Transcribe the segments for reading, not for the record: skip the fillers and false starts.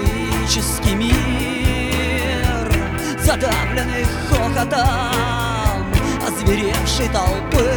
героический мир, задавленный хохотом озверевшей толпы,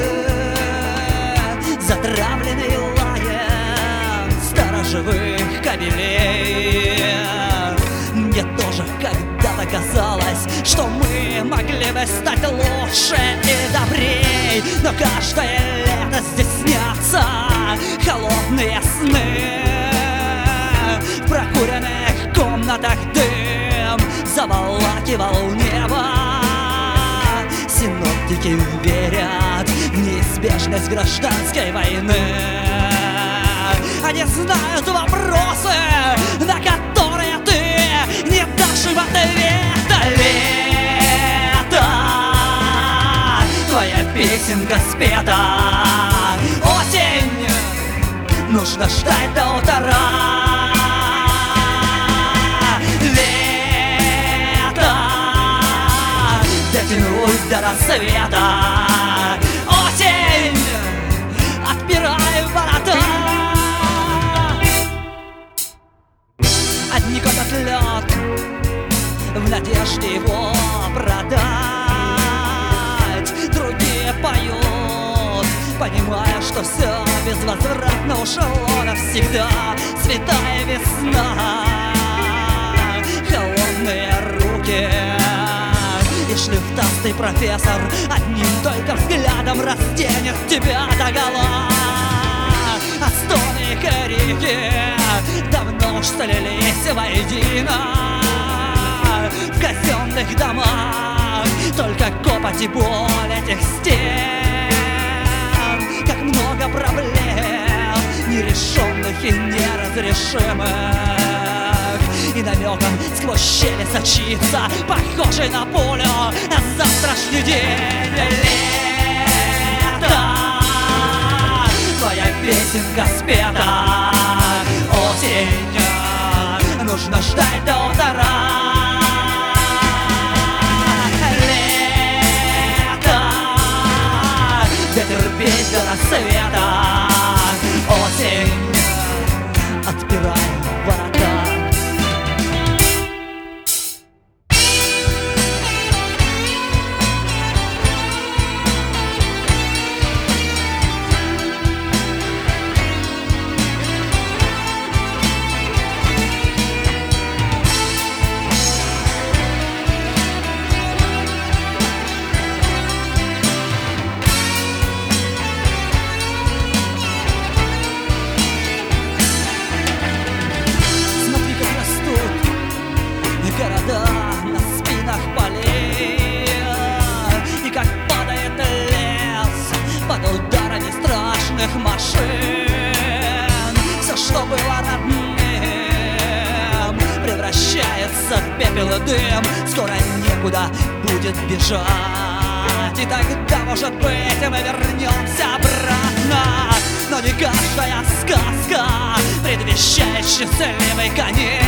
затравленный лаем сторожевых кабелей. Мне тоже когда-то казалось, что мы могли бы стать лучше и добрей, но каждое лето здесь снятся холодные сны. В прокуренных комнатах дым заволакивал небо. Синоптики верят в неизбежность гражданской войны. Они знают вопросы, на которые ты не дашь им ответа. Лето, твоя песенка спета. Осень, нужно ждать до утра. Лето, дотянуть до рассвета. Осень, отпирай ворота. Одни копят лед в надежде его продать, другие поют, понимая, что все безвозвратно ушло навсегда. Святая весна, холодные руки и шлифтастый профессор одним только взглядом разденет тебя догола. А стоны и крики давно уж слились воедино. В казенных домах только копоть и боль этих стен. Как много проблем, нерешенных и неразрешимых, и намеком сквозь щели сочится, похожий на пулю, на завтрашний день. Лето, твоя песенка спета. Осень, нужно ждать до утра. Лето, дотерпеть до рассвета. Осень, отпирай ворота. Города на спинах полей, и как падает лес под ударами страшных машин. Все, что было родным, превращается в пепел и дым. Скоро некуда будет бежать, и тогда, может быть, мы вернемся обратно. Но не каждая сказка предвещает счастливый конец.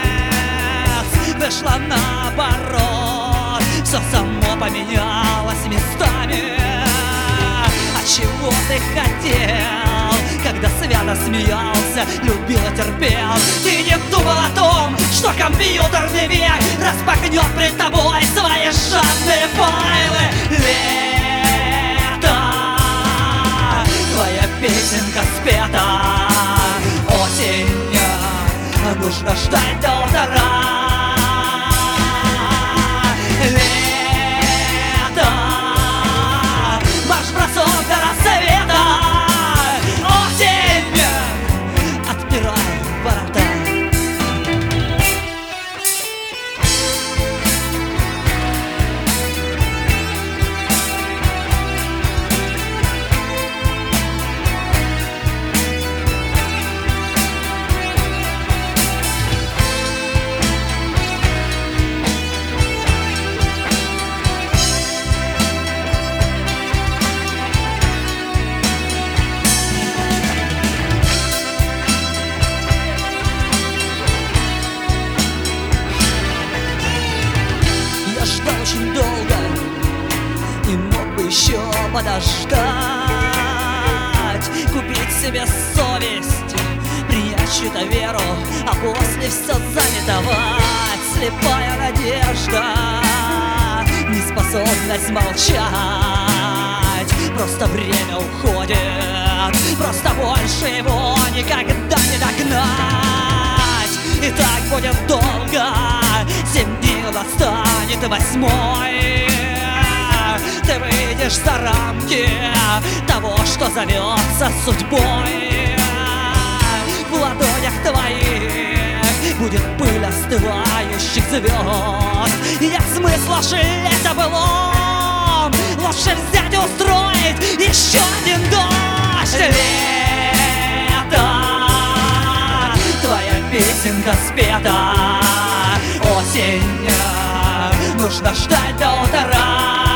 Вышло наоборот, все само поменялось местами. А чего ты хотел, когда свято смеялся, любил и терпел? Ты не думал о том, что компьютерный век распахнет пред тобой свои жадные файлы? Лето, твоя песенка спета. Осень, нужно ждать до утра. Лето, марш-бросок до рассвета. Осень, отпирай ворота. Очень долго и мог бы еще подождать, купить себе совесть, принять чью-то веру, а после все занятовать. Слепая надежда, неспособность молчать. Просто время уходит, просто больше его никогда не догнать. И так будет долго, 7 дней достанет 8-й. Ты выйдешь за рамки того, что зовется судьбой. В ладонях твоих будет пыль остывающих звезд. И нет смысла жалеть о былом, лучше взять и устроить еще один дождь. Лето, твоя песенка спета. Осень, нужно ждать до утра.